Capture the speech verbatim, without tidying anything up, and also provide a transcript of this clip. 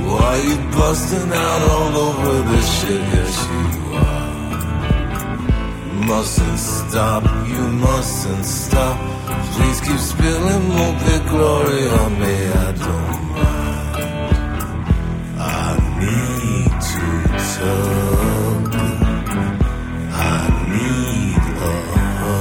Why you busting out all over this shit? Yes, you are. Mustn't stop, you mustn't stop. Please keep spilling more big glory on me. I don't